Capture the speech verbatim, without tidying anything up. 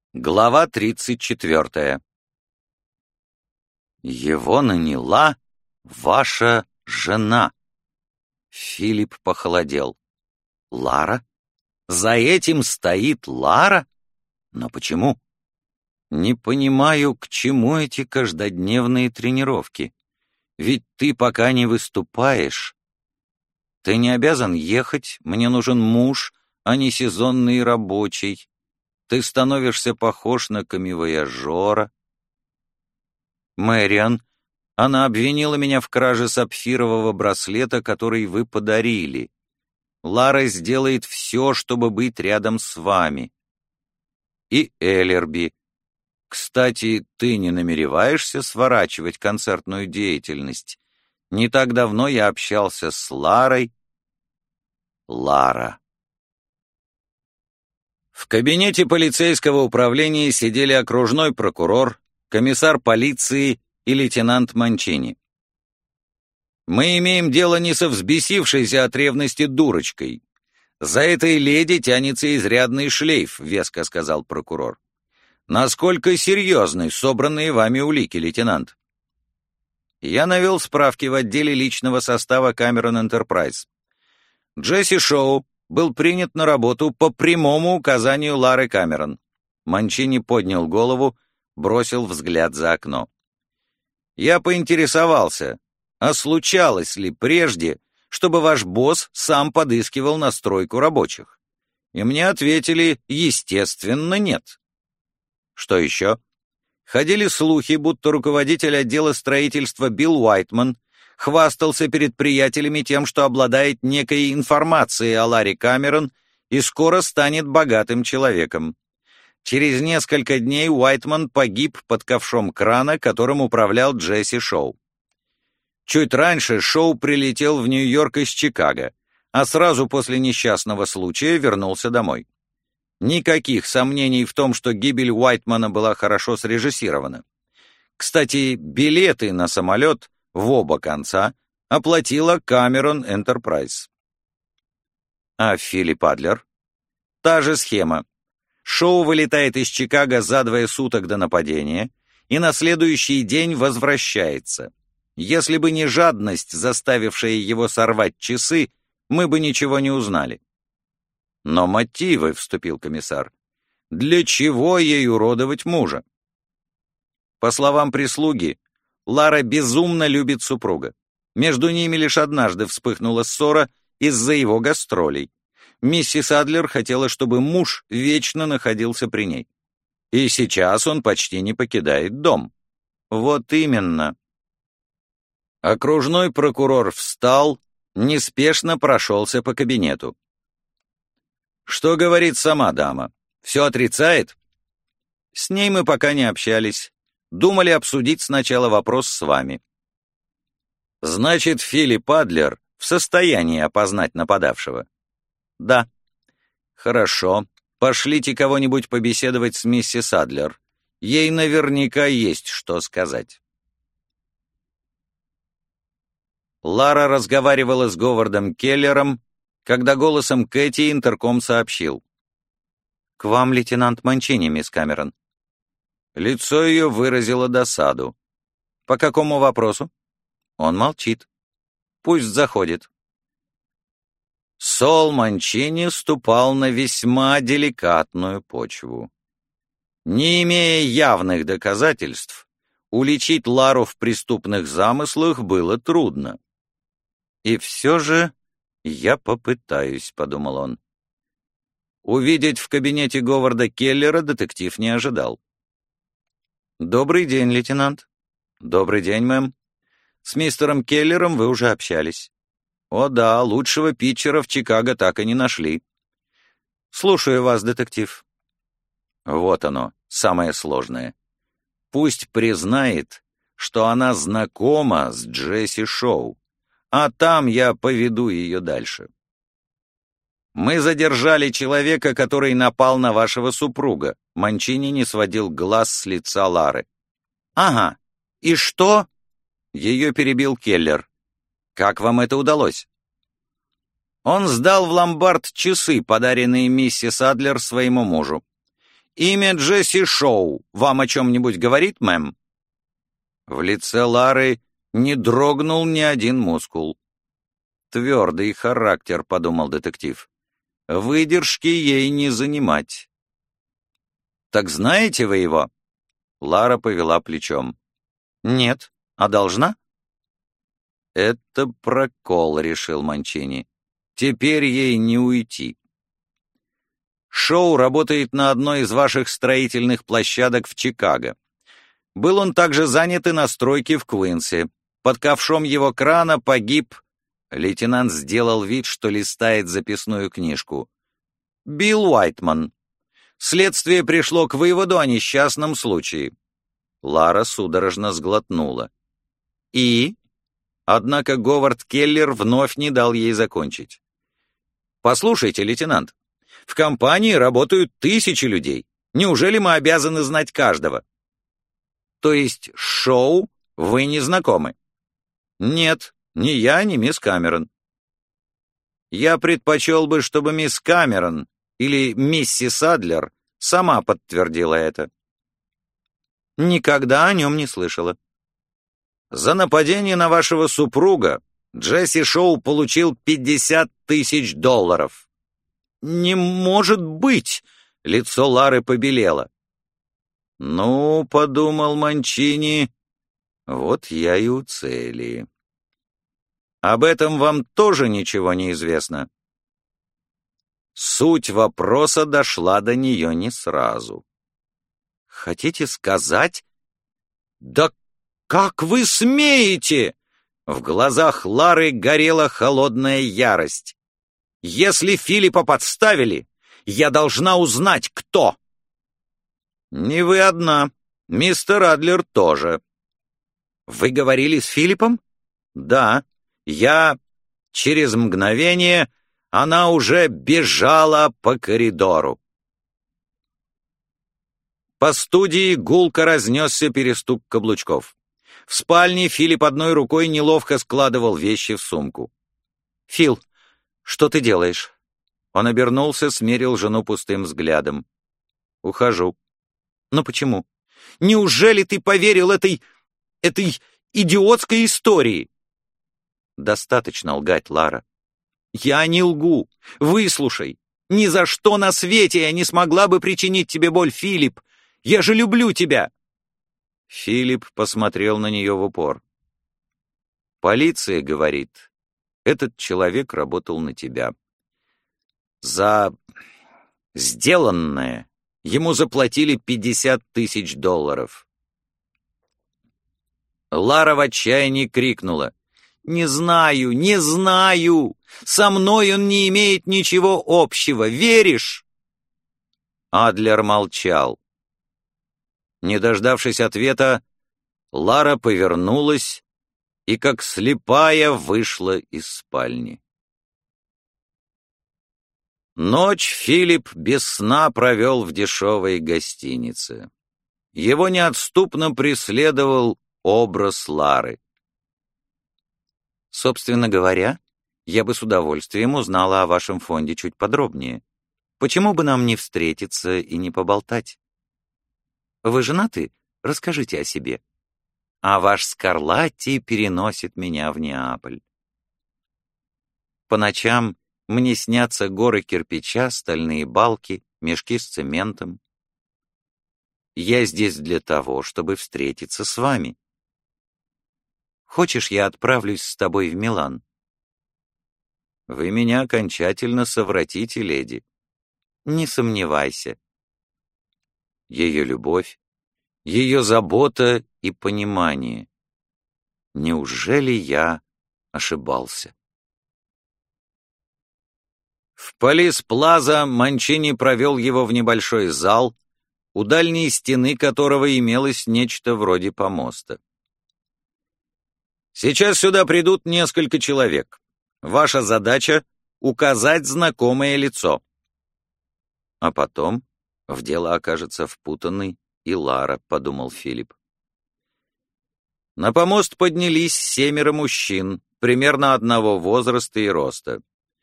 Глава тридцать четвертая. Его наняла ваша жена. Филипп похолодел. Лара? За этим стоит Лара? Но почему? Не понимаю, к чему эти каждодневные тренировки. Ведь ты пока не выступаешь. Ты не обязан ехать, мне нужен муж, а не сезонный рабочий. Ты становишься похож на камевояжера. Мэриан, она обвинила меня в краже сапфирового браслета, который вы подарили. Лара сделает все, чтобы быть рядом с вами. И Эллерби. Кстати, ты не намереваешься сворачивать концертную деятельность? Не так давно я общался с Ларой. Лара. В кабинете полицейского управления сидели окружной прокурор, комиссар полиции и лейтенант Манчини. «Мы имеем дело не со взбесившейся от ревности дурочкой. За этой леди тянется изрядный шлейф», — веско сказал прокурор. «Насколько серьезны собранные вами улики, лейтенант?» Я навел справки в отделе личного состава Cameron Enterprise. Джесси Шоу был принят на работу по прямому указанию Лары Камерон. Манчини поднял голову, бросил взгляд за окно. Я поинтересовался, а случалось ли прежде, чтобы ваш босс сам подыскивал на стройку рабочих? И мне ответили, естественно, нет. Что еще? Ходили слухи, будто руководитель отдела строительства Билл Уайтман хвастался перед приятелями тем, что обладает некой информацией о Ларе Камерон и скоро станет богатым человеком. Через несколько дней Уайтман погиб под ковшом крана, которым управлял Джесси Шоу. Чуть раньше Шоу прилетел в Нью-Йорк из Чикаго, а сразу после несчастного случая вернулся домой. Никаких сомнений в том, что гибель Уайтмана была хорошо срежиссирована. Кстати, билеты на самолет в оба конца оплатила Cameron Enterprise. А Филипп Адлер? Та же схема. Шоу вылетает из Чикаго за двое суток до нападения и на следующий день возвращается. Если бы не жадность, заставившая его сорвать часы, мы бы ничего не узнали. Но мотивы, — вступил комиссар, — для чего ей уродовать мужа? По словам прислуги, Лара безумно любит супруга. Между ними лишь однажды вспыхнула ссора из-за его гастролей. Миссис Адлер хотела, чтобы муж вечно находился при ней. И сейчас он почти не покидает дом. Вот именно. Окружной прокурор встал, неспешно прошелся по кабинету. Что говорит сама дама? Все отрицает? С ней мы пока не общались. Думали обсудить сначала вопрос с вами. Значит, Филипп Адлер в состоянии опознать нападавшего? Да. Хорошо. Пошлите кого-нибудь побеседовать с миссис Адлер. Ей наверняка есть что сказать. Лара разговаривала с Говардом Келлером, когда голосом Кэти интерком сообщил. «К вам лейтенант Манчини, мисс Камерон». Лицо ее выразило досаду. «По какому вопросу?» Он молчит. «Пусть заходит». Сол Манчини ступал на весьма деликатную почву. Не имея явных доказательств, уличить Лару в преступных замыслах было трудно. «И все же я попытаюсь», — подумал он. Увидеть в кабинете Говарда Келлера детектив не ожидал. «Добрый день, лейтенант». «Добрый день, мэм. С мистером Келлером вы уже общались». «О да, лучшего питчера в Чикаго так и не нашли». «Слушаю вас, детектив». Вот оно, самое сложное. Пусть признает, что она знакома с Джесси Шоу, а там я поведу ее дальше. Мы задержали человека, который напал на вашего супруга. Манчини не сводил глаз с лица Лары. Ага. И что? Ее перебил Келлер. Как вам это удалось? Он сдал в ломбард часы, подаренные миссис Адлер своему мужу. Имя Джесси Шоу вам о чем-нибудь говорит, мэм?» В лице Лары не дрогнул ни один мускул. «Твердый характер», — подумал детектив. «Выдержки ей не занимать». «Так знаете вы его?» Лара повела плечом. «Нет. А должна?» «Это прокол», — решил Манчини. «Теперь ей не уйти». Шоу работает на одной из ваших строительных площадок в Чикаго. Был он также занят и на стройке в Куинсе. Под ковшом его крана погиб... Лейтенант сделал вид, что листает записную книжку. Билл Уайтман. Следствие пришло к выводу о несчастном случае. Лара судорожно сглотнула. И? Однако Говард Келлер вновь не дал ей закончить. «Послушайте, лейтенант, в компании работают тысячи людей. Неужели мы обязаны знать каждого?» «То есть с Шоу вы не знакомы?» «Нет, ни я, ни мисс Камерон». «Я предпочел бы, чтобы мисс Камерон или миссис Адлер сама подтвердила это». «Никогда о нем не слышала». «За нападение на вашего супруга Джесси Шоу получил пятьдесят тысяч долларов». «Не может быть!» — лицо Лары побелело. «Ну, — подумал Манчини, — вот я и у цели. Об этом вам тоже ничего не известно?» Суть вопроса дошла до нее не сразу. «Хотите сказать?» «Да как вы смеете?» В глазах Лары горела холодная ярость. «Если Филиппа подставили, я должна узнать, кто!» «Не вы одна. Мистер Адлер тоже». «Вы говорили с Филиппом?» «Да. Я...» Через мгновение она уже бежала по коридору. По студии гулко разнесся перестук каблучков. В спальне Филипп одной рукой неловко складывал вещи в сумку. «Фил, что ты делаешь?» Он обернулся, смерил жену пустым взглядом. «Ухожу». «Но почему? Неужели ты поверил этой... этой идиотской истории?» «Достаточно лгать, Лара». «Я не лгу. Выслушай. Ни за что на свете я не смогла бы причинить тебе боль, Филипп. Я же люблю тебя!» Филипп посмотрел на нее в упор. «Полиция говорит, этот человек работал на тебя. За сделанное ему заплатили пятьдесят тысяч долларов». Лара в отчаянии крикнула. «Не знаю, не знаю! Со мной он не имеет ничего общего, веришь?» Адлер молчал. Не дождавшись ответа, Лара повернулась и, как слепая, вышла из спальни. Ночь Филипп без сна провел в дешевой гостинице. Его неотступно преследовал образ Лары. «Собственно говоря, я бы с удовольствием узнала о вашем фонде чуть подробнее. Почему бы нам не встретиться и не поболтать? Вы женаты? Расскажите о себе. А ваш Скарлатти переносит меня в Неаполь. По ночам мне снятся горы кирпича, стальные балки, мешки с цементом. Я здесь для того, чтобы встретиться с вами. Хочешь, я отправлюсь с тобой в Милан?» «Вы меня окончательно совратите, леди». «Не сомневайся». Ее любовь, ее забота и понимание. Неужели я ошибался? В Полис-Плаза Манчини провел его в небольшой зал, у дальней стены которого имелось нечто вроде помоста. «Сейчас сюда придут несколько человек. Ваша задача — указать знакомое лицо». А потом в дело окажется впутанной и Лара, — подумал Филипп. На помост поднялись семеро мужчин, примерно одного возраста и роста.